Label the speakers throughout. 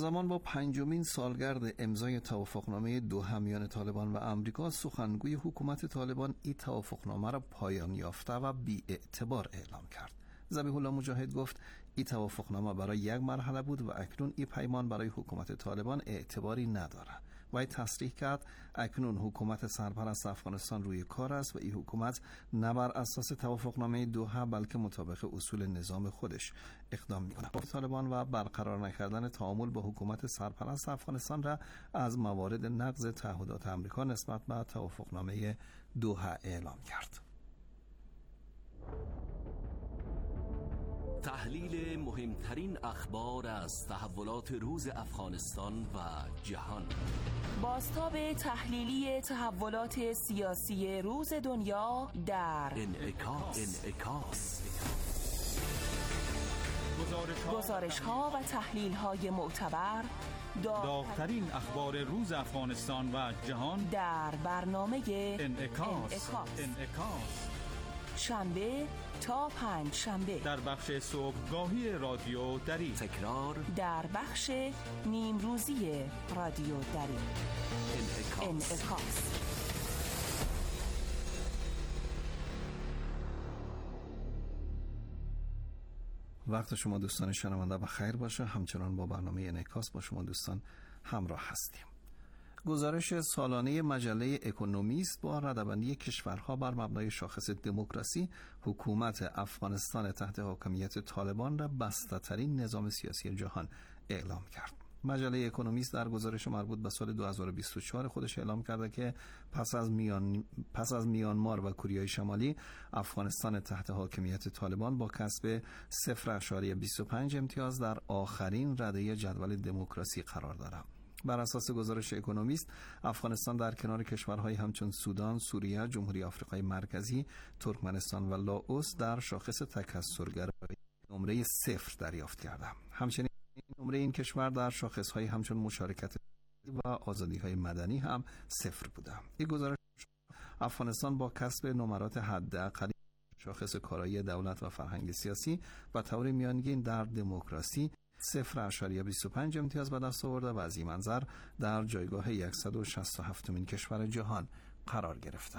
Speaker 1: زمان با پنجمین سالگرد امضای توافقنامه دوحه میان طالبان و آمریکا، سخنگوی حکومت طالبان این توافقنامه را پایان یافته و بی‌اعتبار اعلام کرد. ذبیح الله مجاهد گفت این توافقنامه برای یک مرحله بود و اکنون این پیمان برای حکومت طالبان اعتباری نداره. و تصریح کرد اکنون حکومت سرپرست افغانستان روی کار است و این حکومت نه بر اساس توافقنامه دوحه بلکه مطابق اصول نظام خودش اقدام میکنه. طالبان و برقرار نکردن تعامل با حکومت سرپرست افغانستان را از موارد نقض تعهدات آمریکا نسبت به توافقنامه دوحه اعلام کرد.
Speaker 2: تحلیل مهمترین اخبار از تحولات روز افغانستان و جهان.
Speaker 3: بازتاب تحلیلی تحولات سیاسی روز دنیا در
Speaker 2: انعکاس.
Speaker 3: گزارش‌ها و تحلیل‌های معتبر،
Speaker 4: داغ‌ترین اخبار روز افغانستان و جهان
Speaker 3: در برنامه
Speaker 4: انعکاس.
Speaker 3: شنبه تا پنج شنبه
Speaker 4: در بخش صبحگاهی رادیو دری،
Speaker 2: تکرار
Speaker 3: در بخش نیمروزی رادیو دری. انعکاس.
Speaker 1: وقت شما دوستان شنونده بخیر باشه. همچنان با برنامه انعکاس با شما دوستان همراه هستیم. گزارش سالانه مجله اکونومیست با رده‌بندی کشورها بر مبنای شاخص دموکراسی، حکومت افغانستان تحت حاکمیت طالبان را بسته‌ترین نظام سیاسی جهان اعلام کرد. مجله اکونومیست در گزارش مربوط به سال 2024 خودش اعلام کرده که پس از میانمار و کره شمالی، افغانستان تحت حاکمیت طالبان با کسب 0.25 امتیاز در آخرین رده جدول دموکراسی قرار دارد. بر اساس گزارش اکونومیست، افغانستان در کنار کشورهای همچون سودان، سوریه، جمهوری آفریقای مرکزی، ترکمنستان و لاوس در شاخص تکثرگرایی نمره 0 دریافت کرده. همچنین نمره این کشور در شاخصهای همچون مشارکت و آزادی‌های مدنی هم 0 بوده. این گزارش افغانستان با کسب نمرات حداقل شاخص کارایی دولت و فرهنگ سیاسی و طور میانگین در دموکراسی 0.25 امتیاز به دست آورده و از این منظر در جایگاه 167مین کشور جهان قرار گرفته.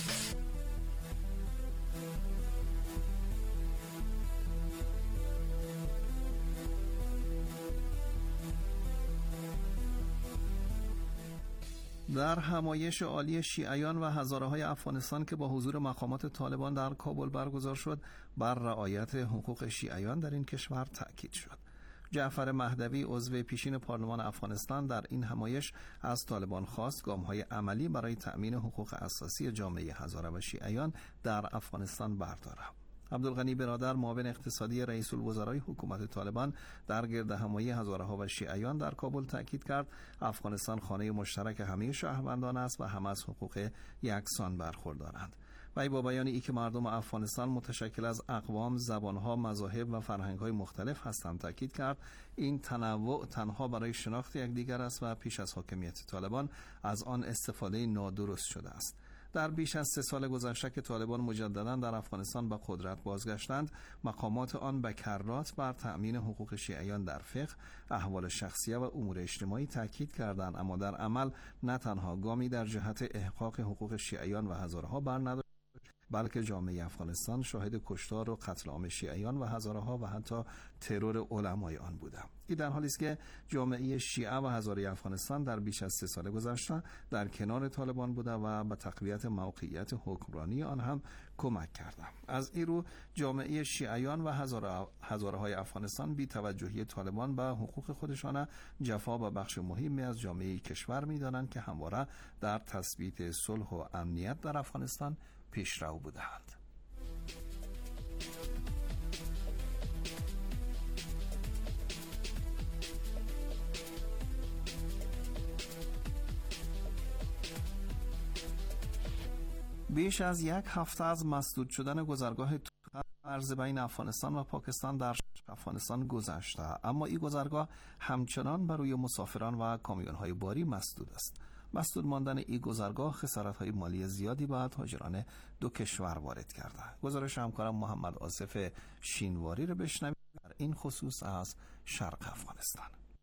Speaker 1: در همایش عالی شیعیان و هزاره‌های افغانستان که با حضور مقامات طالبان در کابل برگزار شد، بر رعایت حقوق شیعیان در این کشور تأکید شد. جعفر مهدوی عضو پیشین پارلمان افغانستان در این همایش از طالبان خواست گام‌های عملی برای تأمین حقوق اساسی جامعه هزاره و شیعیان در افغانستان بردارد. عبدالغنی برادر، معاون اقتصادی رئیس الوزرای حکومت طالبان، در گردهمایی هزاره‌ها و شیعیان در کابل تاکید کرد افغانستان خانه مشترک همه شهروندان است و همه از حقوق یکسان برخوردارند. و با بیان ای که مردم افغانستان متشکل از اقوام، زبانها، مذاهب و فرهنگ‌های مختلف هستند، تاکید کرد این تنوع تنها برای شناخت یکدیگر است و پیش از حاکمیت طالبان از آن استفاده نادرست شده است. در بیش از 3 سال گذشته که طالبان مجدداً در افغانستان به قدرت بازگشتند، مقامات آن به کرات بر تأمین حقوق شیعیان در فقه، احوال شخصیه و امور اجتماعی تاکید کردند، اما در عمل نه تنها گامی در جهت احقاق حقوق شیعیان و هزاره‌ها برنداشت، بلکه جامعه افغانستان شاهد کشتار و قتل عام شیعیان و هزاره‌ها و حتی ترور علمای آن بوده. این در حالی است که جامعه شیعه و هزاره افغانستان در بیش از 3 سال گذشته در کنار طالبان بوده و به تقویت موقعیت حکمرانی آن هم کمک کرده. از این رو جامعه شیعیان و هزاره‌های افغانستان بی توجهی طالبان به حقوق خودشان جفا و بخش مهمی از جامعه کشور می‌دانند که همواره در تثبیت صلح و امنیت در افغانستان پیشرو بودند. بیش از یک هفته از مسدود شدن گذرگاه مرز بین افغانستان و پاکستان در افغانستان گذشته، اما این گذرگاه همچنان بر روی مسافران و کامیون‌های باری مسدود است. مسدود ماندن این گذرگاه خسارت‌های مالی زیادی به تاجران دو کشور وارد کرده. گزارش همکارم محمد آصف شینواری رو بشنوید در این خصوص از شرق افغانستان.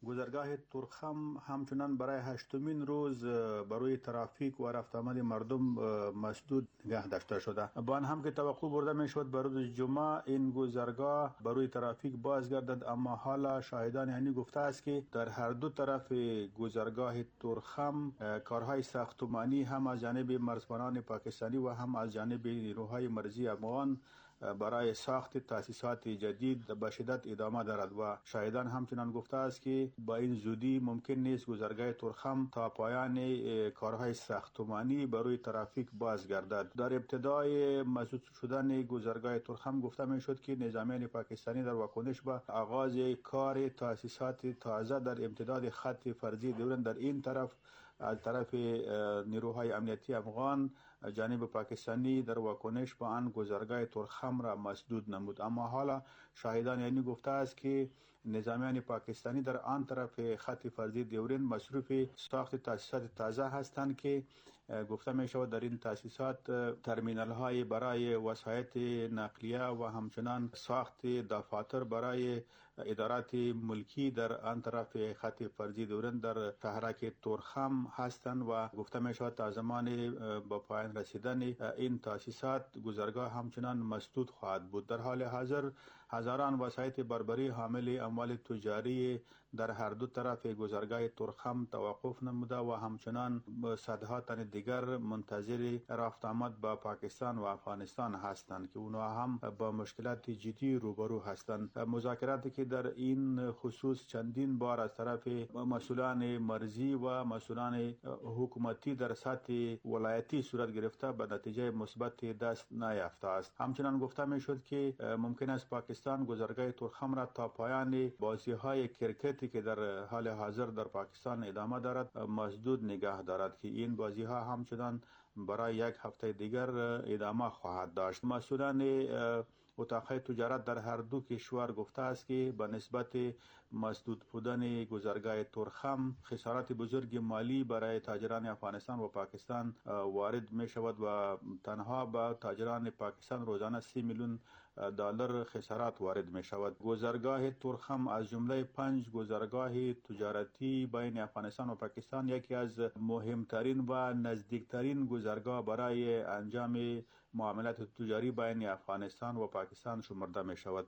Speaker 5: گذرگاه ترخم همچنان برای 8مین روز برای ترافیک و رفت آمد مردم مسدود نگه داشته شده. با آن هم که توقع برده می شد بر روز جمعه این گذرگاه برای ترافیک بازگردد، اما حالا شاهدان یعنی گفته است که در هر دو طرف گذرگاه ترخم کارهای ساختمانی هم از جانب مرزبانان پاکستانی و هم از جانب نیروهای مرزی افغان برای ساخت تاسیسات جدید به شدت ادامه دارد و شاهدان همچنان گفته است که با این زودی ممکن نیست گذرگاه ترخم تا پایان کارهای ساختمانی برای ترافیک بازگردد. در ابتدای مسدود شدن گذرگاه ترخم گفته می شد که نظامیان پاکستانی در واکنش به آغاز کار تاسیسات تازه در امتداد خط فرضی دورن در این طرف از طرف نیروهای امنیتی افغان جانب پاکستانی در واکنش به آن گذرگاه ترخم را مسدود نمود، اما حالا شاهدان یعنی گفته است که نظامیان پاکستانی در آن طرف خط فرضی دیورین مصروف ساخت تاسیسات تازه هستند که گفته می شود در این تاسیسات ترمینال های برای وسایط نقلیه و همچنان ساخت دفاتر برای ادارات ملکی در آن طرف خط فرضی دورن در شهرک ترخم هستند و گفته می شود تا زمان با پایان رسیدن این تاسیسات گذرگاه همچنان مسدود خواهد بود. در حال حاضر هزاران وسایط بربری حامل اموال تجاری در هر دو طرف گذرگاه ترخم توقف نموده و همچنان صدها تن دیگر منتظر رفت آمد با پاکستان و افغانستان هستند که اونها هم با مشکلات جدی روبرو هستند. مذاکراتی که در این خصوص چندین بار از طرف مسئولان مرزی و مسئولان حکومتی در سطح ولایتی صورت گرفته به نتیجه مثبت دست نیافته است. همچنان گفته می شد که ممکن است پاکستان گذرگاه ترخم را تا پایان بازی‌های کرکتی که در حال حاضر در پاکستان ادامه دارد مسدود نگه دارد که این بازی‌ها همچنان برای یک هفته دیگر ادامه خواهد داشت. مسئولان اتاقهای تجارت در هر دو کشور گفته است که به نسبت مسدود بودن گذرگاه ترخم خسارات بزرگ مالی برای تاجران افغانستان و پاکستان وارد می شود و تنها به تاجران پاکستان روزانه 30 میلیون دلار خسارات وارد می شود. گذرگاه ترخم از جمله 5 گذرگاه تجارتی بین افغانستان و پاکستان یکی از مهمترین و نزدیکترین گذرگاه برای انجام معاملات تجاری بین افغانستان و پاکستان شمرده می شود.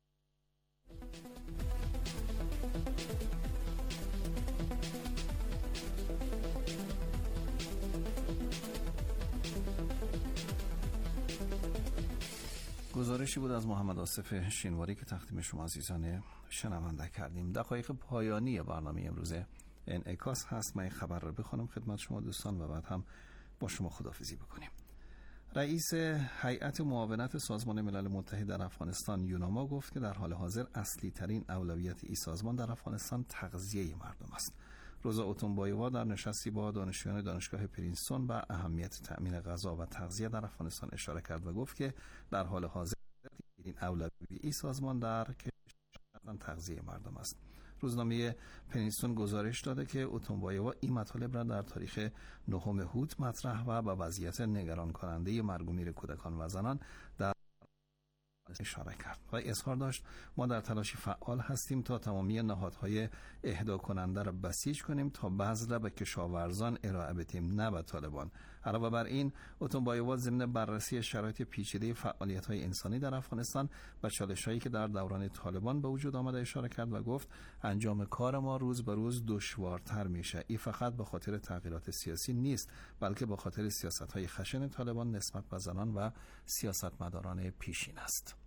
Speaker 1: گزارشی بود از محمد آصف شینواری که تقدیم شما عزیزان شنونده کردیم. دقایق پایانی برنامه امروز انعکاس هست. من این خبر رو بخونم خدمت شما دوستان و بعد هم با شما خداحافظی بکنیم. رئیس هیئت معاونت سازمان ملل متحد در افغانستان یوناما گفت که در حال حاضر اصلی ترین اولویت این سازمان در افغانستان تغذیه مردم است. روزا اوتونبایووا در نشستی با دانشجویان دانشگاه پرینستون به اهمیت تأمین غذا و تغذیه در افغانستان اشاره کرد و گفت که در حال حاضر این اولویت این سازمان در کشور تغذیه مردم است. روزنامه پرینستون گزارش داده که اوتونبایووا این مطالب را در تاریخ 9 هوت مطرح و به وضعیت نگران کننده مرگ و میر کودکان و زنان در اشاره کرد و اظهار داشت ما در تلاشی فعال هستیم تا تمامی نهادهای اهدا کننده را بسیج کنیم تا بذر را به کشاورزان ارائه بدهیم نه به طالبان. علاوه بر این اوتونبایووا ضمن بررسی شرایط پیچیده فعالیت‌های انسانی در افغانستان و چالش‌هایی که در دوران طالبان به وجود آمده اشاره کرد و گفت انجام کار ما روز به روز دشوارتر میشه. این فقط به خاطر تغییرات سیاسی نیست بلکه به خاطر سیاست‌های خشن طالبان نسبت به زنان و سیاستمداران پیشین است.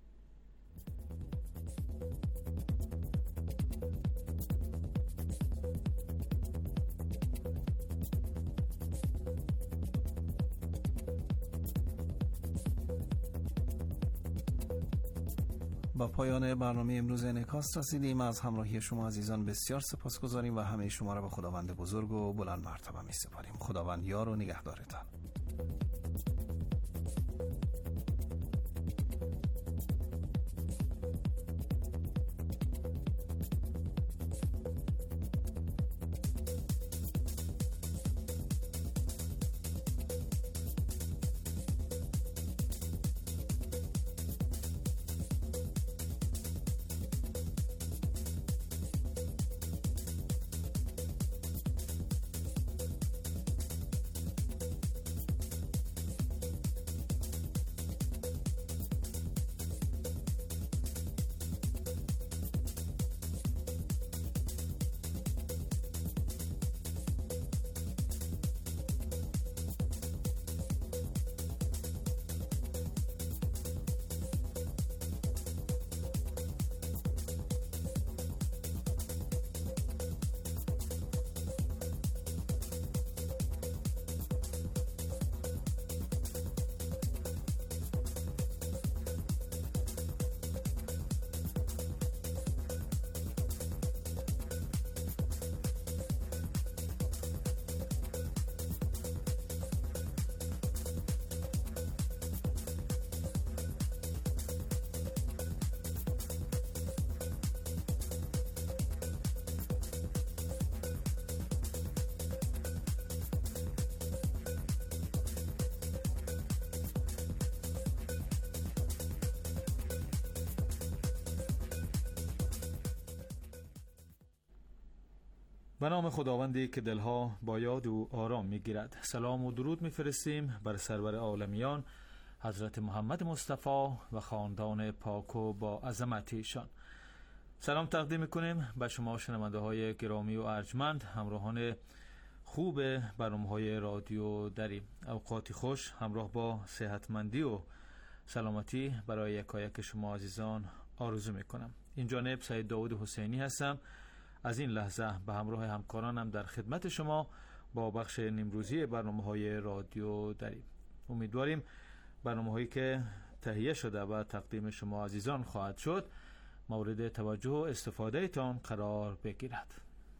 Speaker 1: با پایان برنامه امروز انعکاس رسیدیم. از همراهی شما عزیزان بسیار سپاسگزاریم و همه شما را به خداوند بزرگ و بلند مرتبه می سپاریم. خداوند یار و نگهدارتان.
Speaker 4: به نام خداوندی که دلها با یاد او آرام میگیرد. سلام و درود میفرستیم بر سرور عالمیان حضرت محمد مصطفی و خاندان پاک و با عظمت ایشان. سلام تقدیم میکنیم به شما شنونده های گرامی و ارجمند، همراهان خوب برنامه‌های رادیو دری. اوقاتی خوش همراه با صحتمندی و سلامتی برای یکایک شما عزیزان آرزو میکنم. این جانب سید داود حسینی هستم. از این لحظه به همراه همکارانم در خدمت شما با بخش نیمروزی برنامه‌های رادیو دری. امیدواریم برنامه‌هایی که تهیه شده و تقدیم شما عزیزان خواهد شد مورد توجه و استفاده تان قرار بگیرد.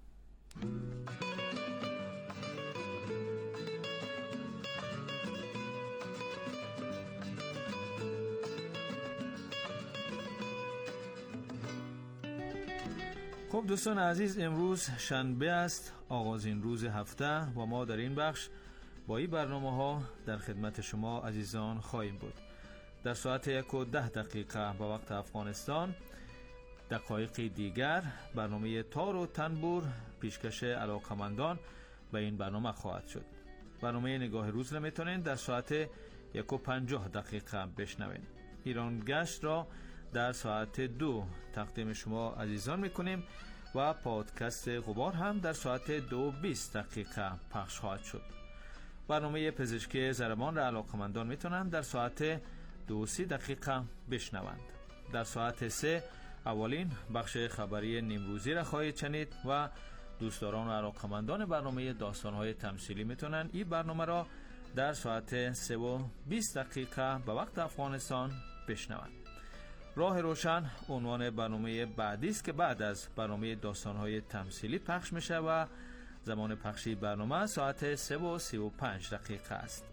Speaker 4: خب دوستان عزیز، امروز شنبه است، آغازین روز هفته و ما در این بخش با این برنامه ها در خدمت شما عزیزان خواهیم بود. در ساعت 1:10 به وقت افغانستان، دقایق دیگر برنامه تار و تنبور پیشکش علاقمندان به این برنامه خواهد شد. برنامه نگاه روز را میتونین در ساعت 1:50 بشنوین. ایران گشت را در ساعت 2 تقدیم شما عزیزان میکنیم و پادکست غبار هم در ساعت 2:20 پخش خواهد شد. برنامه پزشکی ضربان را علاقمندان میتونن در ساعت 2:30 بشنوند. در ساعت 3 اولین بخش خبری نیمروزی را خواهید شنید و دوستداران و علاقمندان برنامه داستان‌های تمثیلی میتونن این برنامه را در ساعت 3:20 به وقت افغانستان بشنوند. راه روشن عنوان برنامه بعدی است که بعد از برنامه داستان‌های تمثیلی پخش میشه و زمان پخشی برنامه ساعت 3:35 است.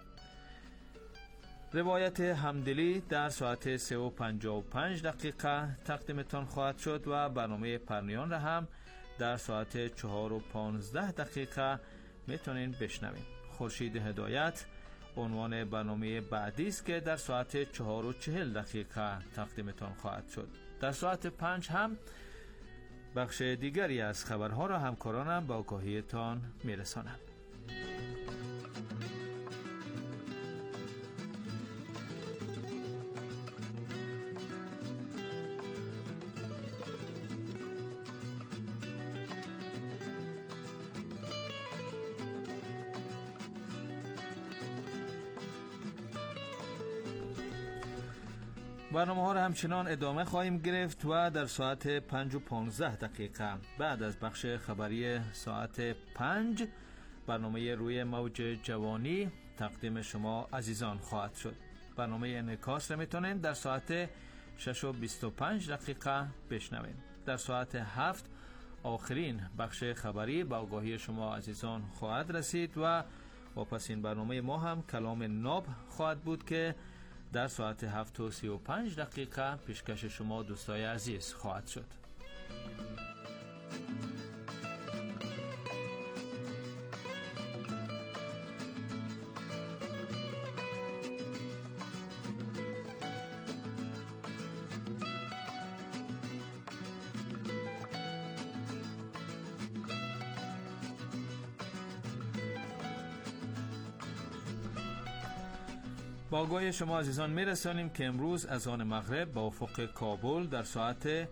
Speaker 4: روایت همدلی در ساعت 3:55 تقدیمتان خواهد شد و برنامه پرنیان را هم در ساعت 4:15 میتونین بشنوین. خورشید هدایت عنوان برنامه بعدی است که در ساعت 4:40 تقدیمتان خواهد شد. در ساعت 5 هم بخش دیگری از خبرها را همکارانم به آگاهیتان میرسانند. برنامه ها را همچنان ادامه خواهیم گرفت و در ساعت 5:15 بعد از بخش خبری ساعت 5 برنامه روی موج جوانی تقدیم شما عزیزان خواهد شد. برنامه انعکاس را میتونین در ساعت 6:25 بشنوین. در ساعت 7 آخرین بخش خبری به آگاهی شما عزیزان خواهد رسید و واپس این برنامه ما هم کلام ناب خواهد بود که در ساعت 7:35 پیشکش شما دوستای عزیز خواهد شد. با آگاهی شما عزیزان میرسانیم که امروز اذان مغرب با افق کابل در ساعت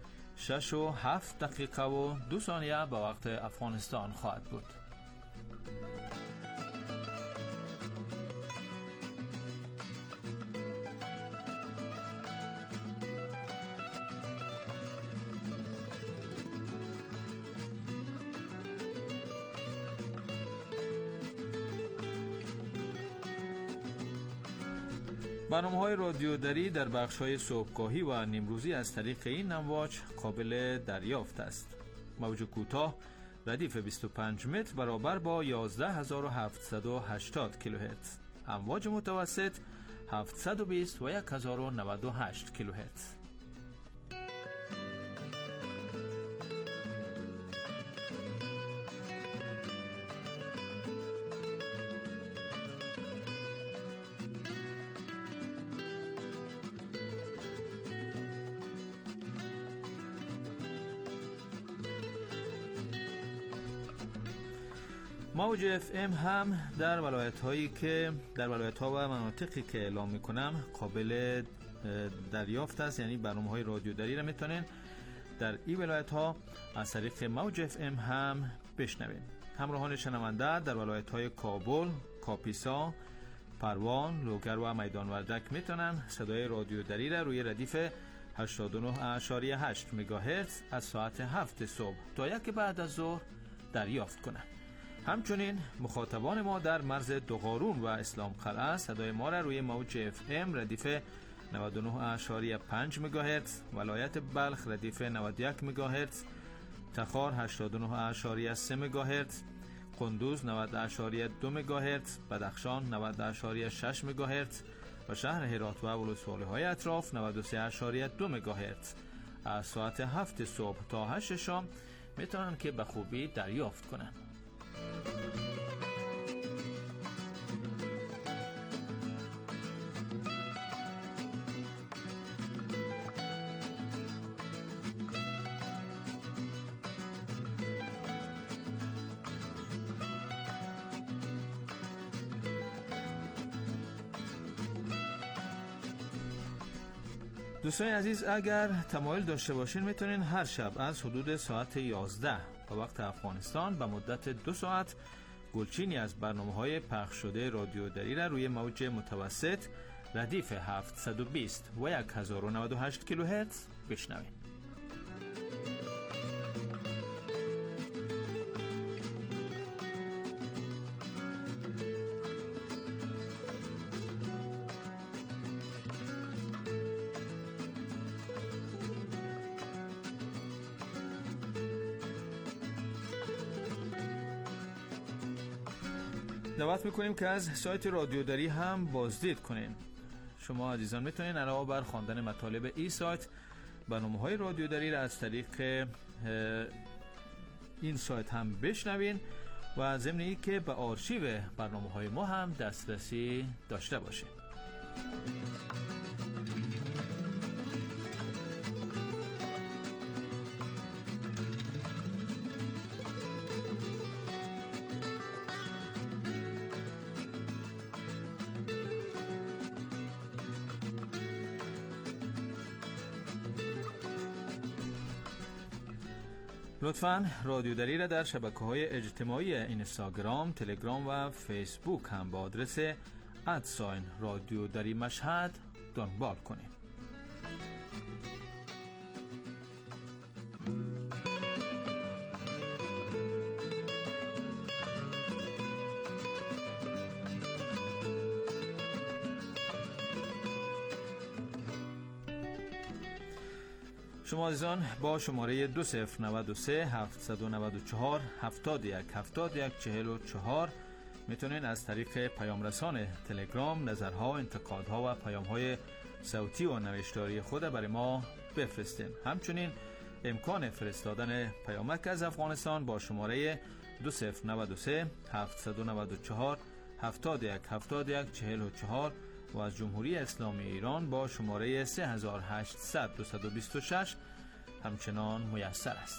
Speaker 4: 6:07 به وقت افغانستان خواهد بود. برنامه‌های رادیو دری در بخش‌های صبحگاهی و نیمروزی از طریق این امواج قابل دریافت است. موج کوتاه ردیف 25 متر برابر با 11780 کیلوهرتز، امواج متوسط 720 و 1098 کیلوهرتز. موج اف ام هم در ولایت‌ها و مناطقی که اعلام میکنم قابل دریافت است، یعنی برنامه‌های رادیو دری را میتونین در این ولایت‌ها از طریق موج اف ام هم بشنوین. همراهان شنونده در ولایت‌های کابل، کاپیسا، پروان، لوگر و میدان وردک میتونن صدای رادیو دری را روی ردیف 89.8 مگاهرتز از ساعت 7 صبح تا 1 بعد از ظهر دریافت کنند. همچنین مخاطبان ما در مرز دوغارون و اسلام قلعه صدای ما را روی موج اف ام ردیف 99.5 مگاهرتز، ولایت بلخ ردیف 91 مگاهرتز، تخار 89.3 مگاهرتز، قندوز 90.2 مگاهرتز، بدخشان 90.6 مگاهرتز و شهر هرات و ولسوالی‌های اطراف 93.2 مگاهرتز از ساعت 7 صبح تا 8 شام میتونن که به خوبی دریافت کنن. دوستان عزیز، اگر تمایل داشته باشین میتونین هر شب از حدود ساعت 11 به وقت افغانستان به مدت 2 ساعت گلچینی از برنامه‌های پخش شده رادیو دری را روی موج متوسط ردیف 720 و 1098 کیلوهرتز بشنوین. دعوت میکنیم که از سایت رادیو دری هم بازدید کنین. شما عزیزان میتونین علاوه بر خواندن مطالب این سایت برنامه‌های رادیو دری را از طریق این سایت هم بشنوین و ضمن این که به آرشیو برنامه‌های ما هم دسترسی داشته باشین. لطفاً رادیو دری را در شبکه‌های اجتماعی اینستاگرام، تلگرام و فیسبوک هم با آدرس رادیو دری مشهد دنبال کنید. شما عزیزان با شماره 2093 794 71 71 44 میتونین از طریق پیام رسان تلگرام نظرها، انتقادها و پیام‌های صوتی و نوشتاری خود برای ما بفرستین. همچنین امکان فرستادن پیامک از افغانستان با شماره 2093 794 71 71 44 و از جمهوری اسلامی ایران با شماره 3800 226 همچنان میسر است.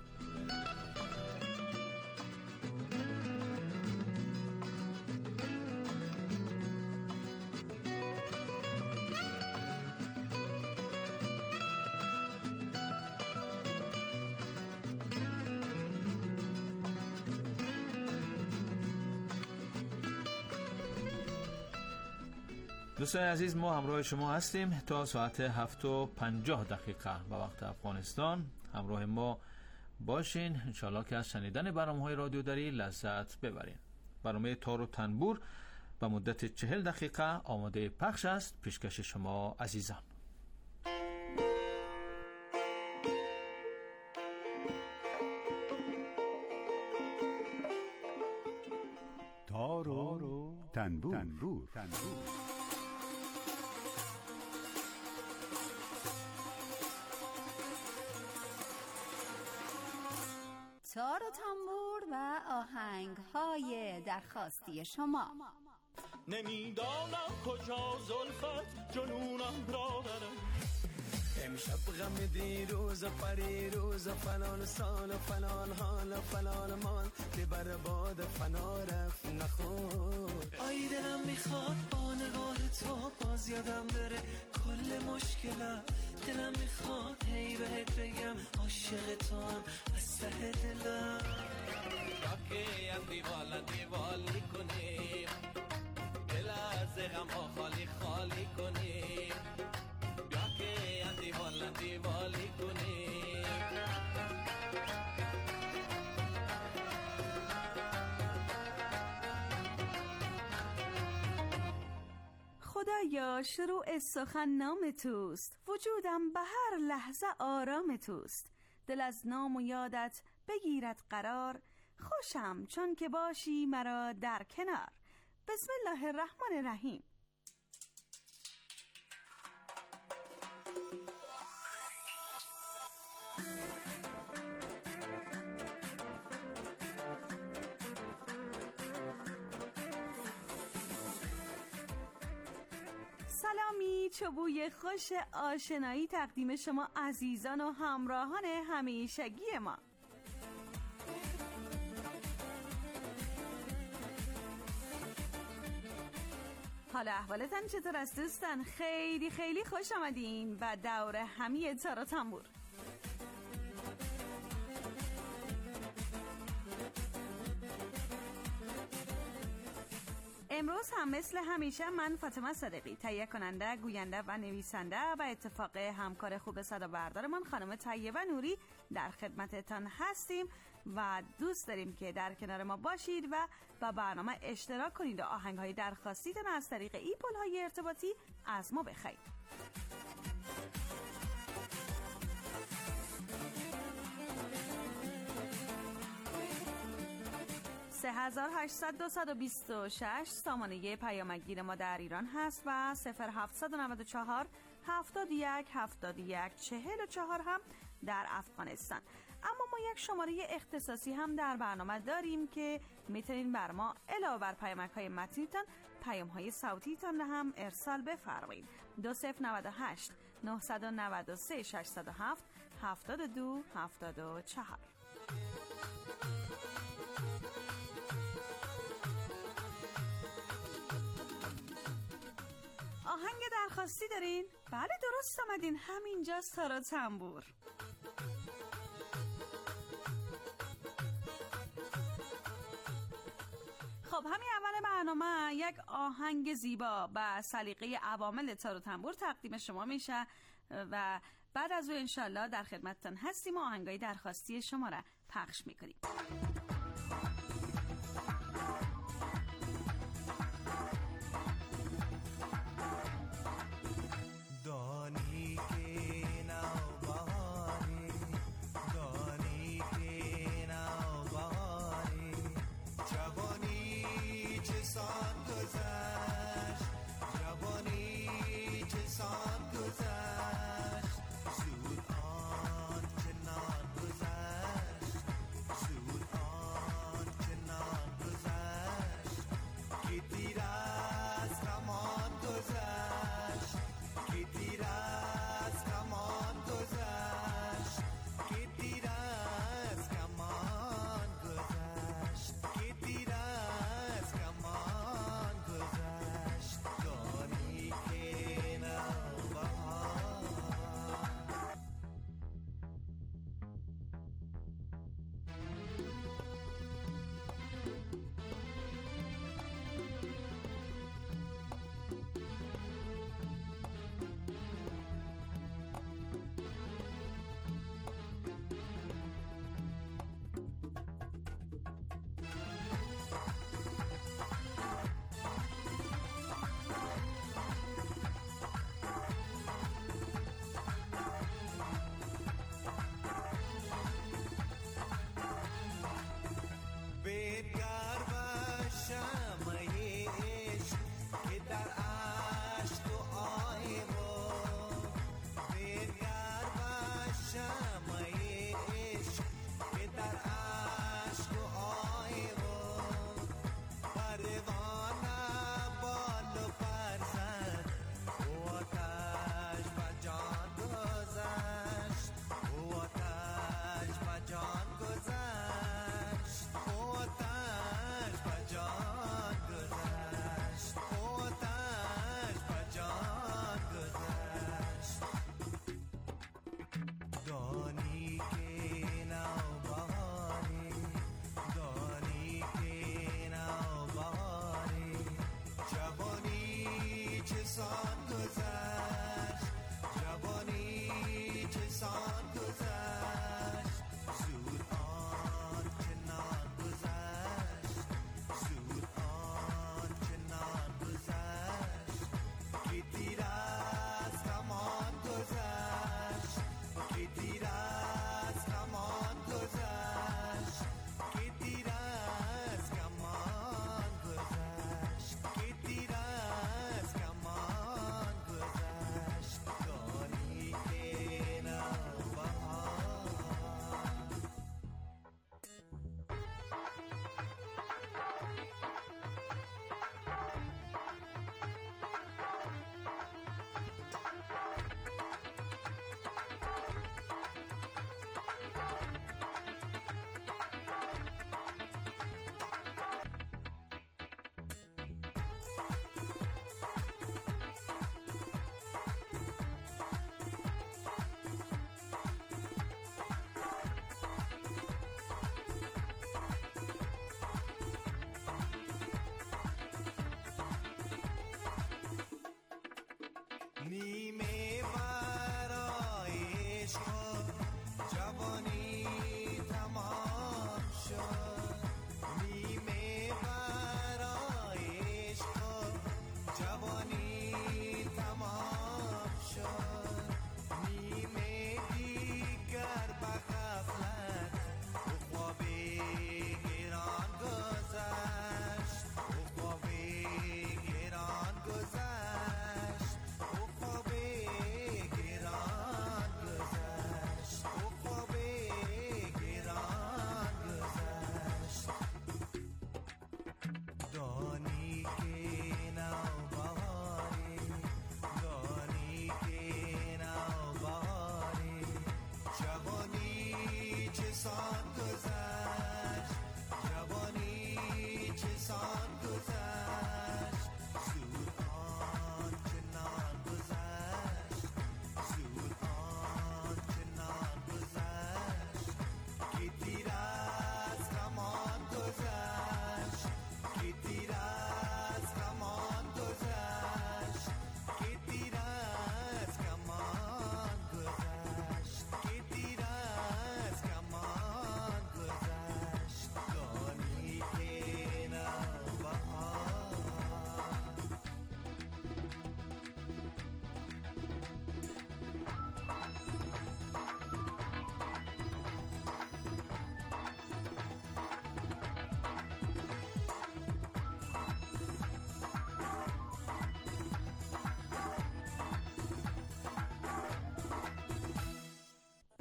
Speaker 4: دوستان عزیز، ما همراه شما هستیم تا ساعت 7:50 به وقت افغانستان. همراه ما باشین، انشالله که از شنیدن برنامه‌های رادیو دری لذت ببرین. برنامه تار و تنبور به مدت 40 دقیقه آماده پخش است. پیشکش شما عزیزان.
Speaker 6: تار و تنبور.
Speaker 7: تار و تنبور و آهنگ‌های درخواستی شما.
Speaker 8: نمیدانم کجا زلفت جنونم را برم،
Speaker 9: امشب غم دیروز و پریروز و فلان سال و فلان حال و فلانمان که بر باد فنا رفت نخور. آی دلم میخواد با نگاه تو باز یادم بره کل مشکلم. دلم میخواد هی بهت بگم عاشق تو هم از ته دلم.
Speaker 8: که از دیوال میکنیم دل از غم ها خالی خالی کنیم. بیا که از دیوال میکنیم.
Speaker 10: خدایا شروع سخن نام توست، وجودم به هر لحظه آرام توست. دل از نام و یادت بگیرد قرار، خوشم چون که باشی مرا در کنار. بسم الله الرحمن الرحیم. سلامی چوبوی خوش آشنایی تقدیم شما عزیزان و همراهان همیشگی ما. حالا احوالتان چطور است دوستان؟ خیلی خیلی خوش آمدین و دور همی تار و تنبور. امروز هم مثل همیشه من فاطمه صادقی تهیه کننده، گوینده و نویسنده و اتفاق همکار خوب صدا بردارمان خانم طیبه نوری در خدمتتان هستیم و دوست داریم که در کنار ما باشید و با برنامه اشتراک کنید و آهنگ‌های درخواستیتون از طریق ایپل‌های ارتباطی از ما بخواید. 3800-226 سامانه پیامگیر ما در ایران هست و 0794 71 71 44 هم در افغانستان. اما ما یک شماره اختصاصی هم در برنامه داریم که میتونین بر ما علاوه بر پیامک‌های متنیتان پیام‌های صوتیتان هم ارسال بفرمایید. 2098 993 607 72 74. آهنگ درخواستی دارین؟ بله درست آمدین، همینجاست تار و تنبور. خب همین اول برنامه یک آهنگ زیبا با سلیقه عوامل تار و تنبور تقدیم شما میشه و بعد از اون انشالله در خدمتتان هستیم و آهنگای درخواستی شما را پخش میکنیم.
Speaker 9: دانی که نوبهاری، دانی که نوبهاری، جوانی چه سان گذشت، جوانی چه سان گذشت، زود آن چنان گذشت، زود آن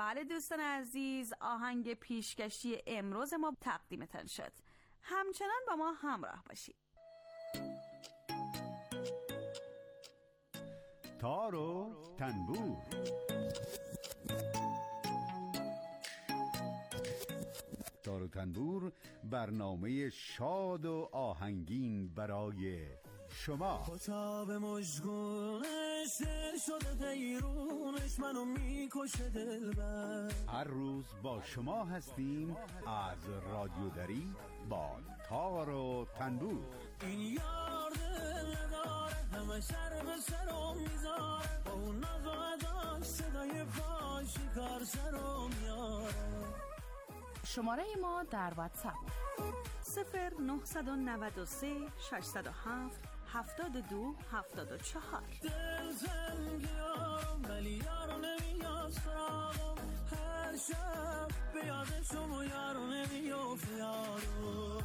Speaker 10: بله دوستان عزیز، آهنگ پیشکشی امروز ما تقدیمتان شد. همچنان با ما همراه باشید.
Speaker 6: تار و تنبور. تار و تنبور، برنامه شاد و آهنگین برای شما.
Speaker 9: کتاب مشگونش دل شده پیرونش منو میکشه دلبر.
Speaker 6: هر روز با شما هستیم از رادیو دری با تار و تنبور.
Speaker 9: این یار دل نداره همه شر به سرم میذاره، با اون نقاداش صدای فاشی کار سرم میاره.
Speaker 3: شماره ما در واتساپ
Speaker 10: 0993 607 72 74.
Speaker 9: دل زنگ یارم ولی یارو نمیاد سراغم، هر شب به یادشم و یارو نمیافت یارو.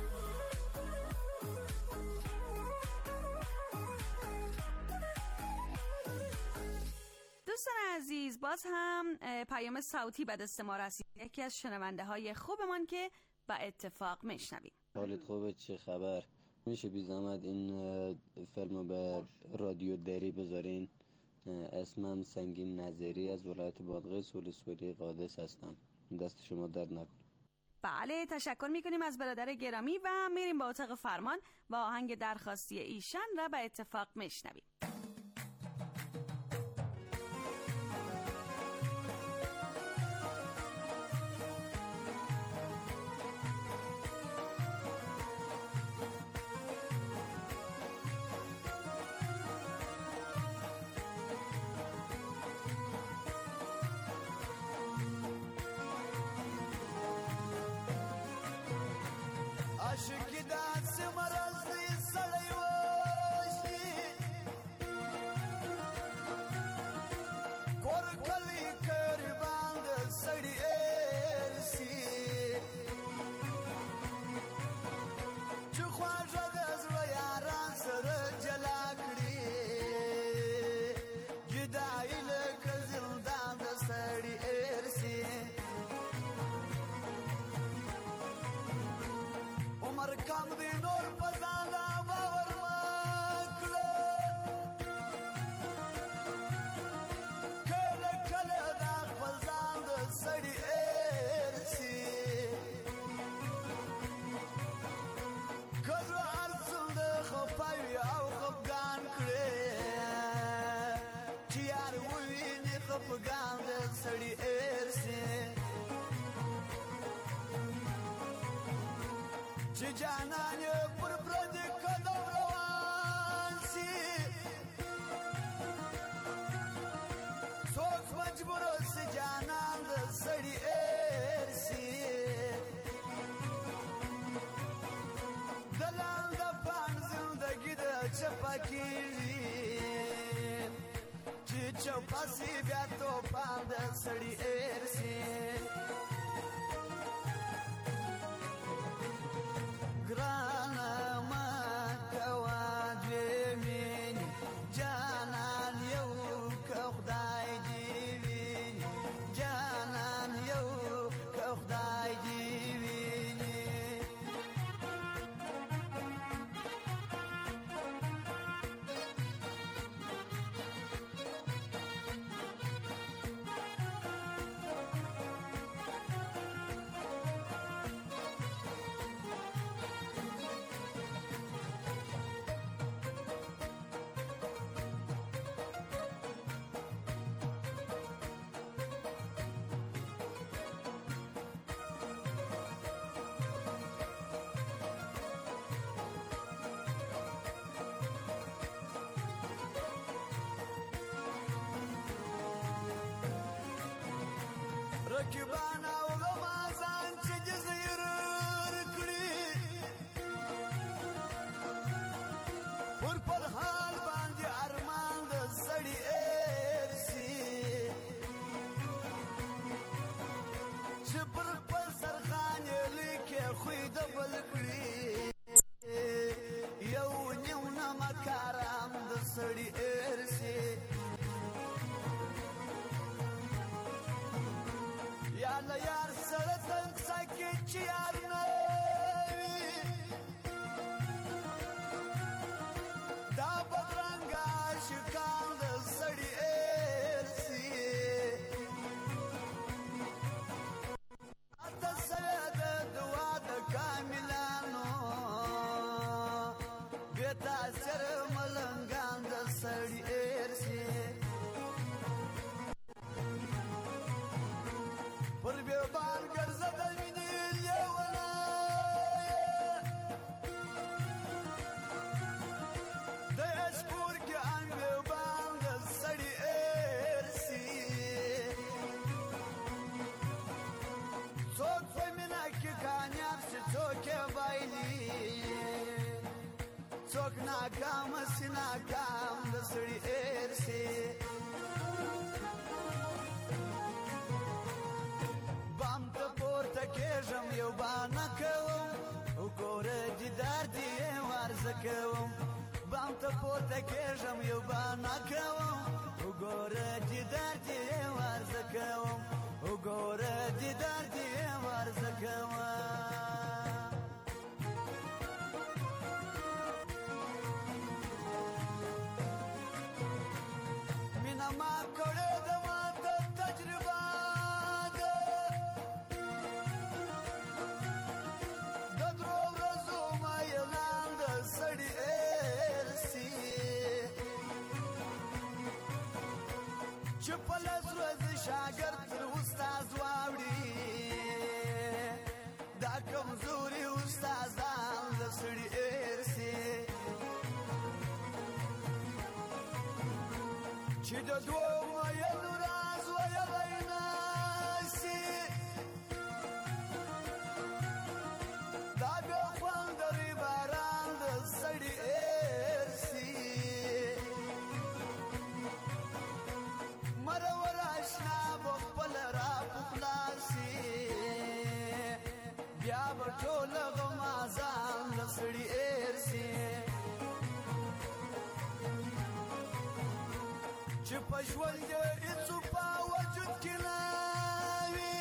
Speaker 10: دوستان عزیز، باز هم پیام صوتی به دست ما رسید. یکی از شنونده های خوبمان که با اتفاق میشنویم.
Speaker 11: حالت خوبه؟ چه خبر؟ میشه بی زحمت این فیلمو به رادیو دری بذارین؟ اسمم سنگین نظری از ولایت بادغیس ولسوالی قادس هستم. دست شما درد نکنه.
Speaker 10: بله، تشکر میکنیم از برادر گرامی و میریم با اتاق فرمان و آهنگ درخواستی ایشان را به اتفاق میشنویم.
Speaker 9: عاشقی داسې مرض دی سړی وشي، کور کلی قربان د سړي ارسي، چې خواږه د زړه یاران سره جلا کړي، جدایي لکه زندان د سړي ارسي. عمر کم دی نور پزانا باور مکلو، کله کله دا خپلزان د سړي ارسي، کزو ارسل د خپاوی او خفگان کړي، چې یار وویني خفگان د سړي ارسي، چې جانان یې پر پردي قدم روان سي، څوک مجبور سي جانان د سړي ارسي، د لاندې پان زندګي د چپا کېږي، چې چپا سي بیا توپان د سړي ارسي. گرانا ما کوا دویمین جانان یو که خدای دیوین، جانان یو که خدای دیوینی. رکبان او غمازان چې جزیر کړي، پر پر حال باندې ارمان د سړي ارسي، چې پر پر سرخان یې لیکې خوی د بل کړي، یو نیو نمک آرام د سړي ارسي.
Speaker 12: څوک ناکام سینا کام د سړي ارسي بام ته پورته کېږم یو بانه کوم وګوره دیدار دې ورزه کوم بام ته پورته کېږم یو بانه کوم وګوره دیدار دې ورزه کوم وګوره دیدار دې ورزه کوم مینا ما کړې د ما د تجربه ده د درو ورځو ما اعلان د سړي ارسي چې په لس ورځې شاګرد تر استاد واوړي دا کمزوري استادان د سړي ارسي چې د دوو ویلو راز ویلی ناسي دا بیا خوندري باران د سړي ارسي مرور اشنا به خپل را پخلاصي بیا به ټول غمازان د سړي ارسي چې په ژوند کې هېڅوک په وجود کې نه وي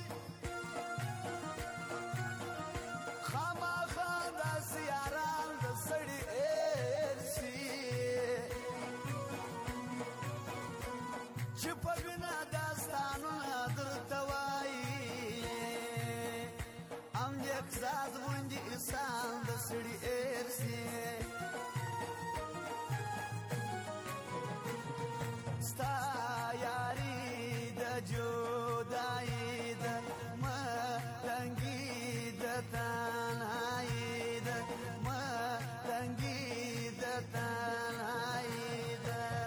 Speaker 12: خامخا داسې یاران د سړي ارسي چې په وینه داستانونه درته وایي امجد زاد غوندې انسان د سړي ارسي ستا یاری د جدایی د ملنګي د تنهایی د ملنګي د تنهایی د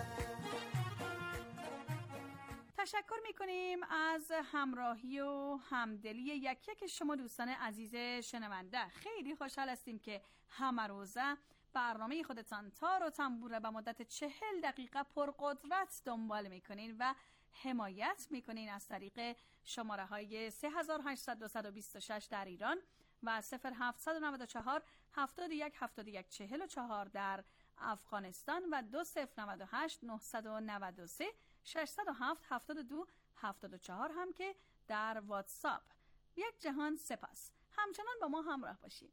Speaker 10: تشکر میکنیم از همراهی و همدلی یک یک شما دوستان عزیز شنونده. خیلی خوشحال هستیم که همه روزه برنامه خودتان تار و تنبوره به مدت 40 دقیقه پرقدرت دنبال میکنین و حمایت میکنین از طریق شماره های 3800 در ایران و 0794 71 71 44 در افغانستان و 2098 993 607 72 74 هم که در واتساپ. یک جهان سپاس. همچنان با ما همراه باشید.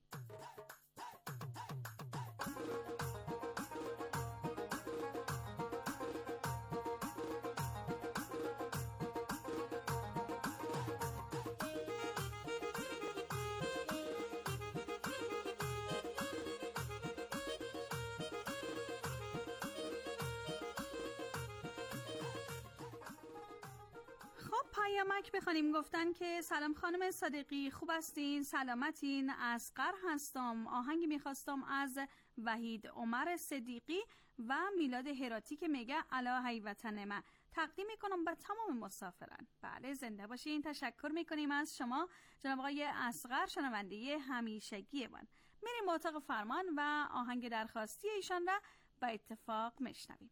Speaker 10: پیامک بخوانیم. گفتن که سلام خانم صادقی، خوب هستین؟ سلامتین؟ اسقر هستم. آهنگی میخواستم از وحید عمر صدیقی و میلاد هراتی که میگه الا هی وطن من، تقدیم میکنم به تمام مسافران. بله زنده باشین. تشکر میکنیم از شما جناب آقای اسقر، شنونده همیشگی من. میریم به اتاق فرمان و آهنگ درخواستی ایشان را به اتفاق میشنویم.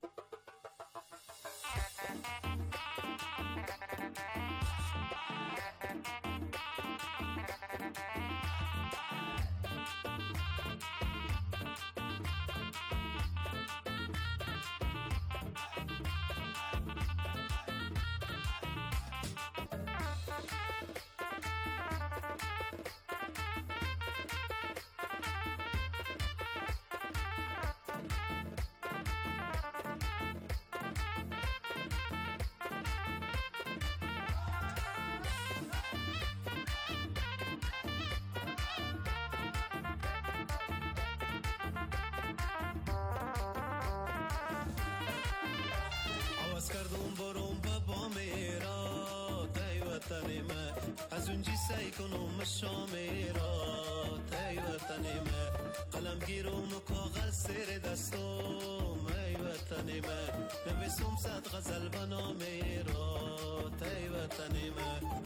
Speaker 9: از اونجی سعی کنم شامه را ای وطن من، قلم گیرم و کاغذ سر دستم ای وطن من، نویسم 100 غزل به نامه را ای وطن من.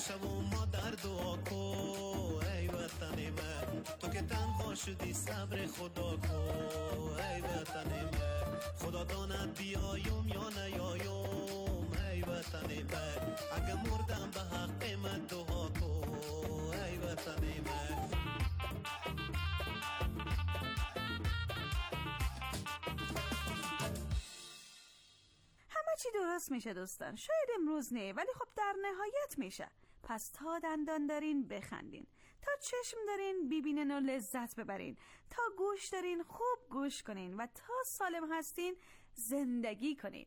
Speaker 9: شب و ما در دعا کو ای وطن من، تو که تنها شدی صبر خدا کو ای وطن من، خدا داند بیایم یا نیایم ای وطن من، اگه مردم به حق من دعا کو ای وطن من.
Speaker 10: چی درست میشه دوستان، شاید امروز نه ولی خب در نهایت میشه. پس تا دندان دارین بخندین، تا چشم دارین ببینین و لذت ببرین، تا گوش دارین خوب گوش کنین و تا سالم هستین زندگی کنین.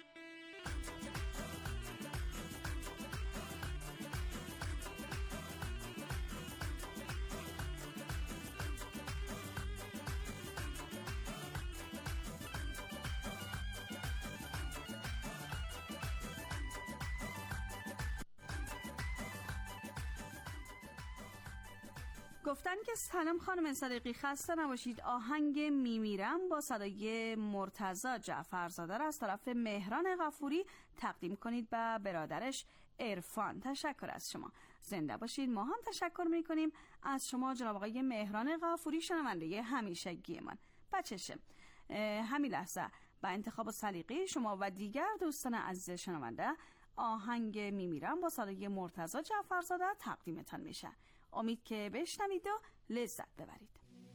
Speaker 10: گفتن که سلام خانم صدیقی، خسته نباشید. آهنگ میمیرم با صدای مرتضی جعفرزاده را از طرف مهران غفوری تقدیم کنید به برادرش عرفان. تشکر از شما، زنده باشید. ما هم تشکر میکنیم از شما جناب آقای مهران غفوری، شنونده همیشگی من. بچشه همین لحظه با انتخاب سلیقه شما و دیگر دوستان عزیز شنونده آهنگ میمیرم با صدای مرتضی جعفرزاده تقدیمتان میشه. امید که بشنوید و لذت ببرید.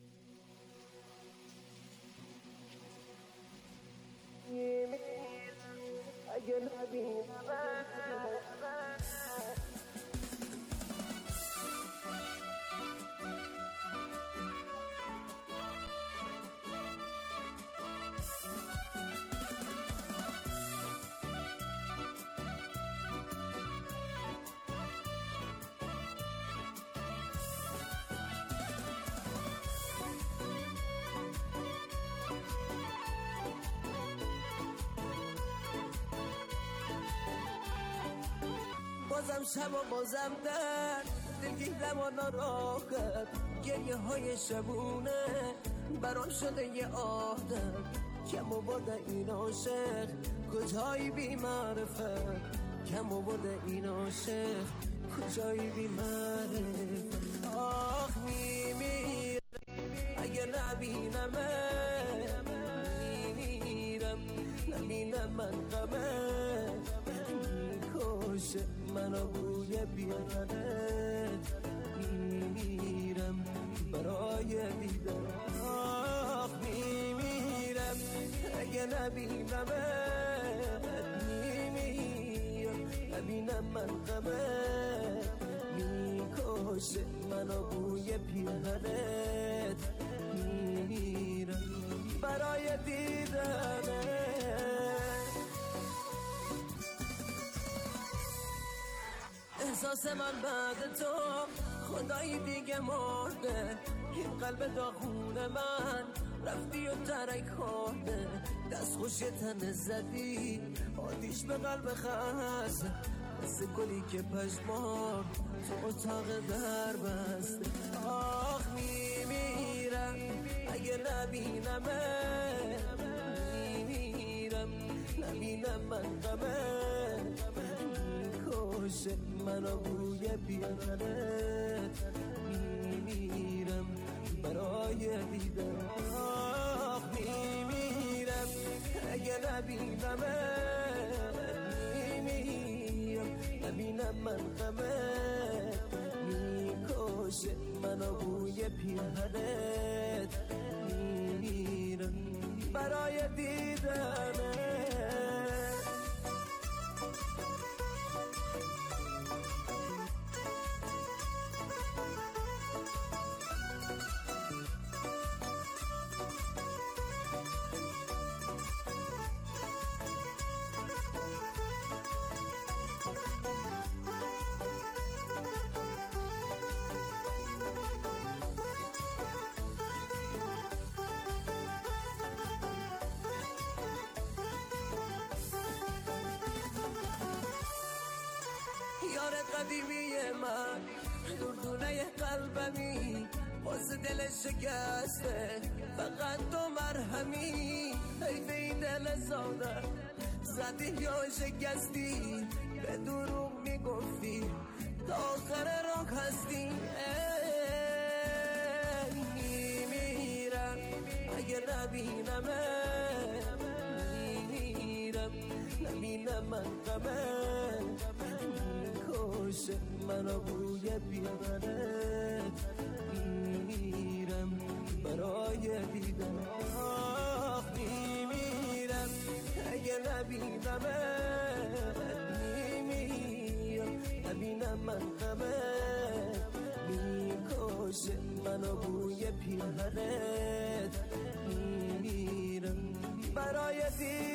Speaker 9: بازم شب و بازم در دلگیرم و ناراحت، گریه های شبونه برام شده یه عادت، کم آورده این عاشق کجایی بی معرفت، کم آورده این عاشق کجایی بی معرفت. آخ میمیرم اگه نبینمه، میمیرم نبینم من غمه، میکشه منو بوی بیادرت، میمیرم برای دیدن. آخ میمیرم اگه نبینمت، میمیرم نبینم من غمت، میکشه منو بوی پیرهنت، میمیرم برای دیدنت. احساس من بعد تو خدایی دیگه مرده، این قلب داغون من رفتی و ترک خورده، دست خوش تن زدی آتیش به قلب خسته، مثل گلی که پشمار تو اتاق در بسته. آخ میمیرم اگه نبینمه، میمیرم نبینم من غمه، میکشه منو بوی بیادرت، میمیرم برای دیدن. آخ میمیرم اگه نبینمه، میمیرم نبینم من غمه، میکشه منو بوی پیرهنت، میمیرم برای دیدنت. قدیمی من دردونه قلبمی واسه دل شکسته، فقط تو مرهمی، حیف این دل زاده زدی یا شکستی، به دروغ میگفتی تا آخر راه هستیم. میمیرم اگه نبینمت، میمیرم نبینم من غمت، میکشه منو بوی پیرهنت، میمیرم برای دیدن. میمیرم اگه نبینمت، میمیرم نبینم من غمت، میکشه منو بوی پیرهنت، میمیرم برای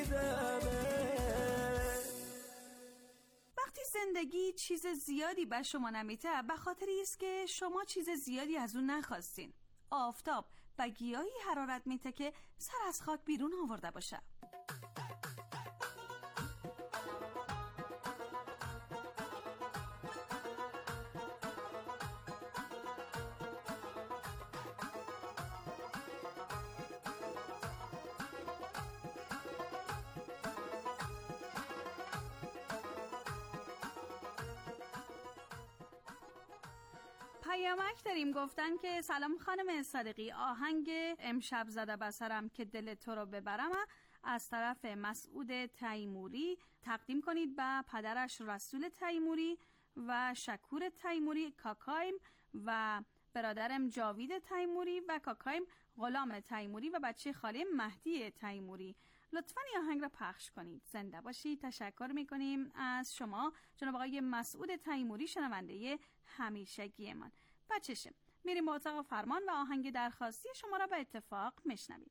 Speaker 9: دیدنت.
Speaker 10: وقتی زندگی چیز زیادی به شما نمیده، به خاطری است که شما چیز زیادی از اون نخواستین. آفتاب و گیاهی حرارت میده که سر از خاک بیرون آورده باشه. پیامک داریم گفتن که سلام خانم صادقی، آهنگ امشب زده بسرم که دل تو رو ببرم از طرف مسعود تیموری تقدیم کنید به پدرش رسول تیموری و شکور تیموری کاکایم و برادرم جاوید تیموری و کاکایم غلام تیموری و بچه خاله مهدی تیموری. لطفاً این آهنگ را پخش کنید. زنده باشید. تشکر میکنیم از شما جناب آقای مسعود تیموری، شنونده همیشگی من. بچشه میریم به اتاق فرمان و آهنگ درخواستی شما را به اتفاق میشنویم.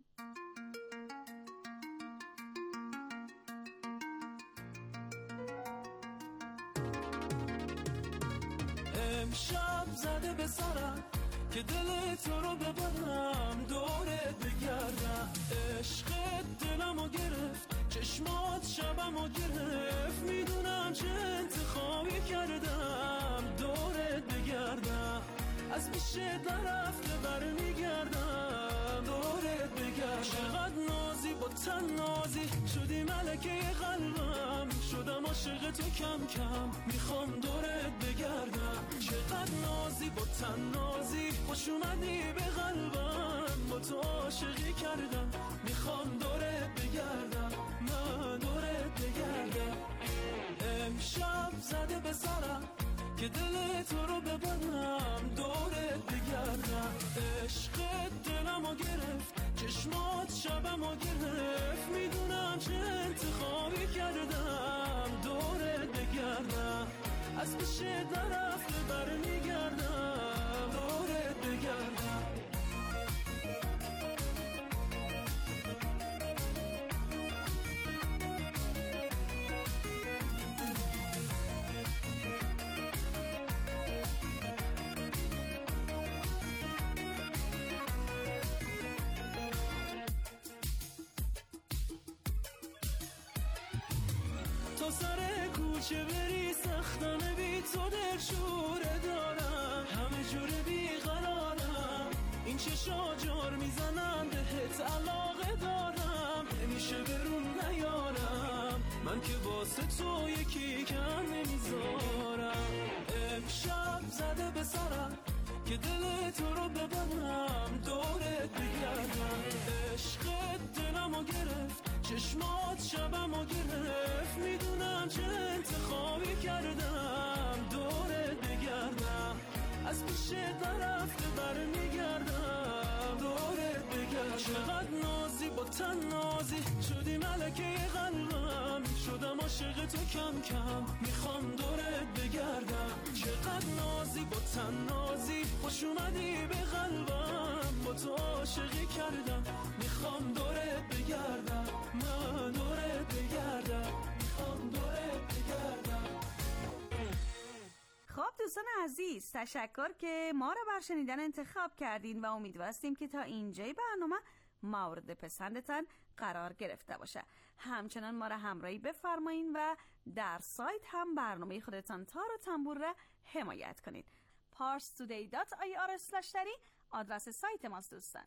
Speaker 9: امشب زده به سرم که دل تو رو ببرم، دورت بگردم. عشقت دلمو گرفت، چشمات شبمو گرفت، میدونم چه انتخابی کردم. دورت بگردم، از پیش نرفته برمیگردم. دورت بگردم، چقدر نازی با تنازی شدی ملکه قلبم، شدم عاشق تو کم کم، میخوام دورت بگردم. چقدر نازی با تنازی خوش اومدی به قلبم، با تو عاشقی کردم، میخوام دورت بگردم، من دورت بگردم. امشب زده به سرم که دل تو رو ببرم، دورت بگردم. عشقت دلمو گرفت، چشمات شبمو گرفت، میدونم چه انتخابی کردم. دورت بگردم، از پیش نرفته برمیگردم. دورت بگردم. تو سر کوچه بری سختانه، بی تو دل شوره دارم، همه جوره بی قرارم. این چشا جار میزنم، بهت علاقه دارم، نمیشه برون نیارم، من که واسه تو یکی کم نمیذارم. امشب زده به سرم که دل تو رو ببرم، دورت بگردم. عشقت دلمو گرفت، چشمات شبمو گرفت، میدونم چه انتخابی کردم. دورت بگردم، از پیش نرفته برمیگردم. دورت بگردم، چقدر نازی با تنازی شدی ملکه قلبم، شدم عاشق تو کم کم، میخوام دورت بگردم. چقدر نازی با تنازی خوش اومدی به قلبم، با تو عاشقی کردم، میخوام دورت بگردم، من دورت بگردم، میخوام دورت بگردم.
Speaker 10: خب دوستان عزیز، تشکر که ما را بر شنیدن انتخاب کردین و امیدوار هستیم که تا اینجای برنامه مورد پسندتان قرار گرفته باشه. همچنان ما را همراهی بفرمایید و در سایت هم برنامه خودتان تار و تنبور را حمایت کنید. parstoday.ir/ آدرس سایت ماست دوستان.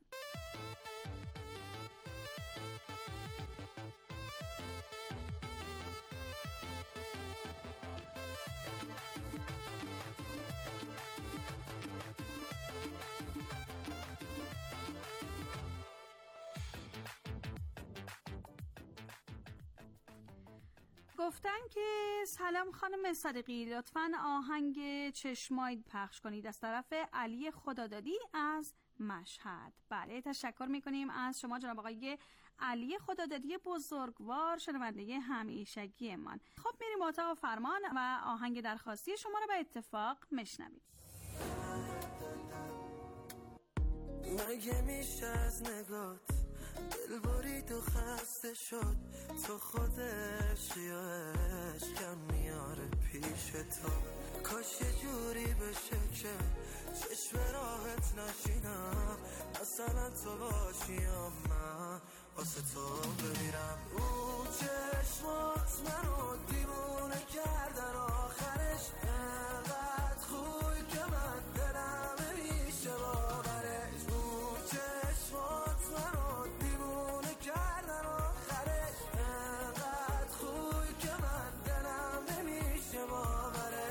Speaker 10: گفتن که سلام خانم صدیقی، لطفاً آهنگ چشماید پخش کنید از طرف علی خدادادی از مشهد. بله، تشکر میکنیم از شما جناب آقای علی خدادادی بزرگوار، شنونده همیشگی من. خب میریم اتاق فرمان و آهنگ درخواستی شما رو به اتفاق میشنویم.
Speaker 9: مگه میشه از نگات دل برید و خسته شد، تو خودش یا عشقم میاره پیش تو، کاش یه جوری بشه که چشم راحت نشینم، مثلا تو باشی یا من واسه تو بمیرم. اون چشمات منو دیوونه کردن، آخرش انقدر خوی که من دلم نمیشه باورش. اون چشمات منو دیوونه کردن، آخرش انقدر خوی که من دلم نمیشه باورش.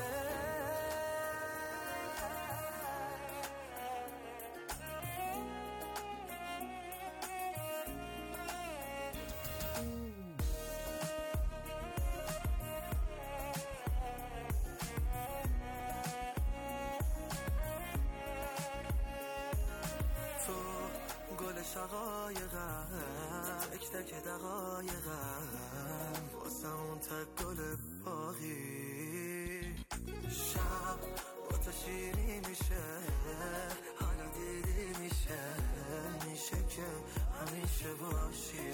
Speaker 9: شقایقم تک تک دقایقم واسه اون تک گل باقی، شب با تو شیری میشه، حالا دیدی میشه که همیشه باشی.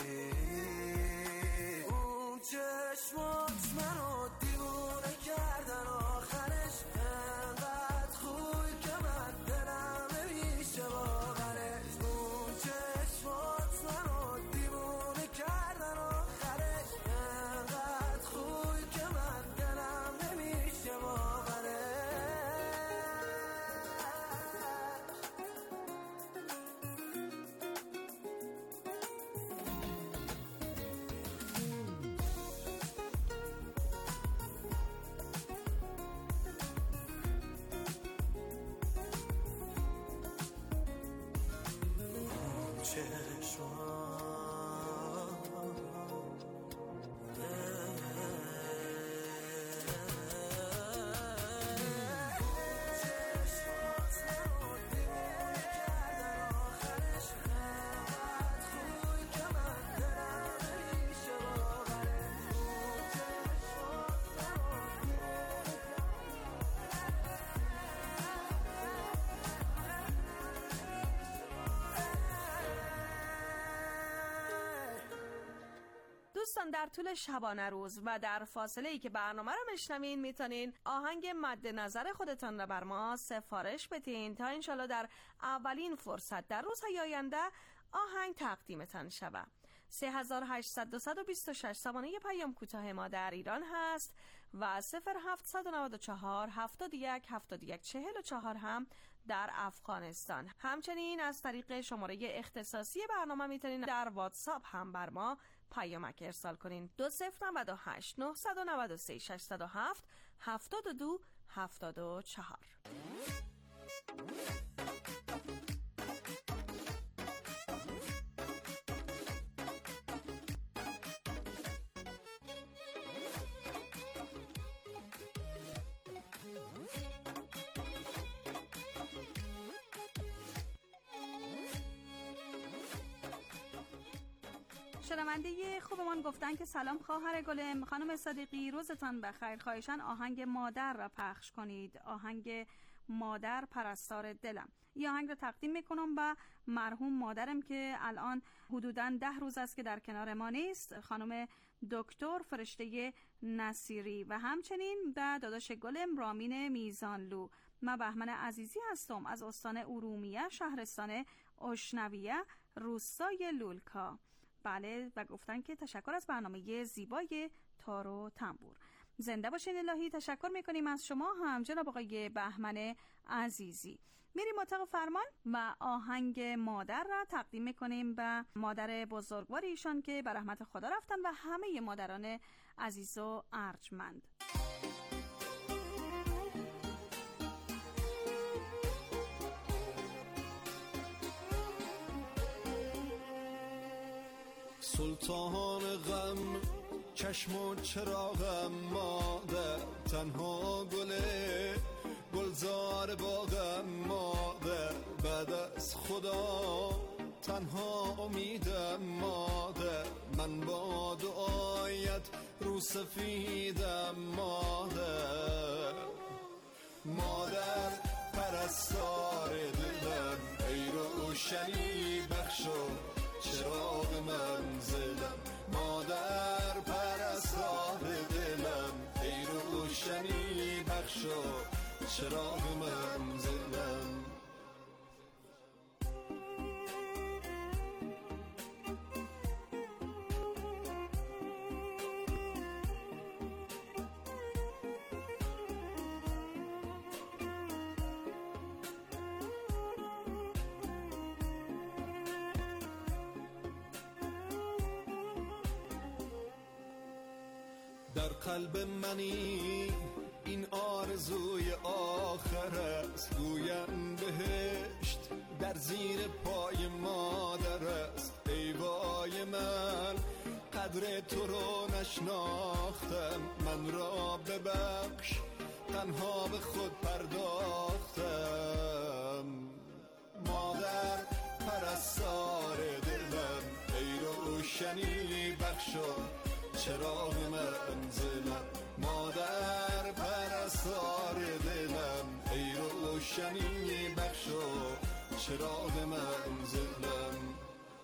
Speaker 9: اون چشمات منو دیوونه کردن، آخرش انقدر خوی که من دلم نمیشه باورش. اون چشمات منو دیوونه کردن، آخرش انقدر خوی که من دلم نمیشه باورش.
Speaker 10: دوستان، در طول شبانه روز و در فاصله ای که برنامه رو میشنوین میتونین آهنگ مد نظر خودتان رو بر ما سفارش بدین تا انشالله در اولین فرصت در روزهای آینده آهنگ تقدیمتان شود. 3826 زمانه پیام کوتاه ما در ایران هست و 0794 71 71 44 هم در افغانستان. همچنین از طریق شماره اختصاصی برنامه میتونین در واتساپ هم بر ما پیامک ارسال کنین. 2098 993 607 72 74. شنونده خوبمان گفتن که سلام خواهر گلم، خانم صدیقی روزتان بخیر، خواهشاً آهنگ مادر را پخش کنید، آهنگ مادر پرستار دلم. این آهنگ را تقدیم میکنم به مرحوم مادرم که الان حدوداً 10 روز است که در کنار ما نیست، خانم دکتر فرشته نصیری، و همچنین به داداش گلم رامین میزانلو. من بهمن عزیزی هستم از استان ارومیه، شهرستان اشنویه، روستای لولکا. بله، و گفتن که تشکر از برنامه زیبای تار و تنبور. زنده باشین الهی. تشکر میکنیم از شما هم جناب آقای بهمن عزیزی. میریم اتاق فرمان و آهنگ مادر را تقدیم میکنیم به مادر بزرگوار ایشان که به رحمت خدا رفتن و همه مادران عزیز و ارجمند.
Speaker 13: سلطان غم چشم و چراغم مادر، تنها گلزار باغم مادر، بعد از خدا تنها امیدم مادر، من با دعایت رو سفیدم مادر. مادر پرستار دلم، ای روشنی بخش و چراغ منزلم، مادر پرستار دلم، ای روشنی بخش و چراغ منزلم. در قلب منی این آرزوی آخر است، گویم بهشت در زیر پای مادر است. ای وای من قدر تو رو نشناختم، من را ببخش تنها به خود پرداختم. مادر پرستار دلم، ای روشنی بخش و چراغ منزلم، مادر پرستار دلم، ای روشنی بخش و چراغ منزلم.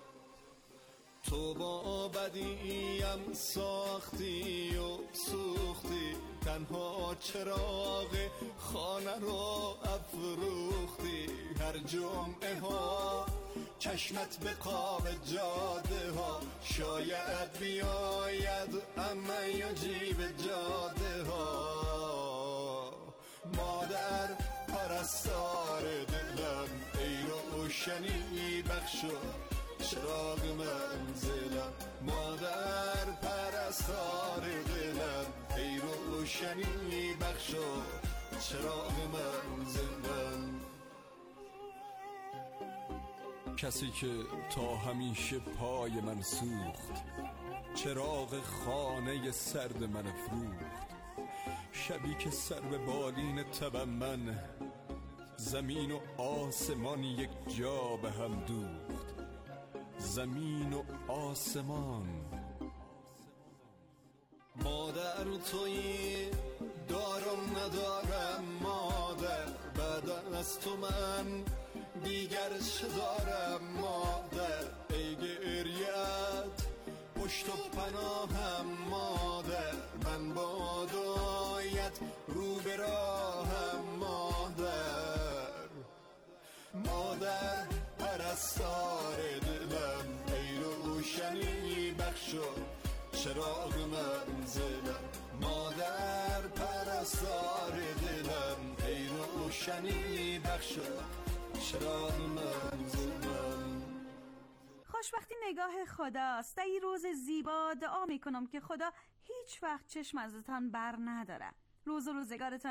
Speaker 13: تو با بدیم ساختی و سوختی، تنها چراغ خانه رو افروختی. هر جمعه ها چشمت به قاب جاده ها، شاید بیاید اما یا جیب جاده ها. مادر پرستار دلم، ای روشنی بخش و چراغ منزلم، مادر پرستار دلم، ای روشنی بخش و چراغ منزلم.
Speaker 14: کسی که تا همیشه پای من سوخت، چراغ خانه سرد من افروخت. شبی که سر به بالین تبم من، زمین و آسمان یک جا به هم دوخت. زمین و آسمان.
Speaker 13: مادر تویی دارم ندارم مادر، بعد از تو من دیگر چه دارم مادر. ای گریت پشت و پناهم مادر، من با دعایت رو به راهم مادر. مادر پرستار دلم، ای روشنی بخش و چراغ منزلم، مادر پرستار دلم، ای روشنی بخش و چراغ منزلم.
Speaker 10: خوشبختی نگاه خداست. در این روز زیبا دعا میکنم که خدا هیچ وقت چشم ازتان بر نداره. روز و روزگارتان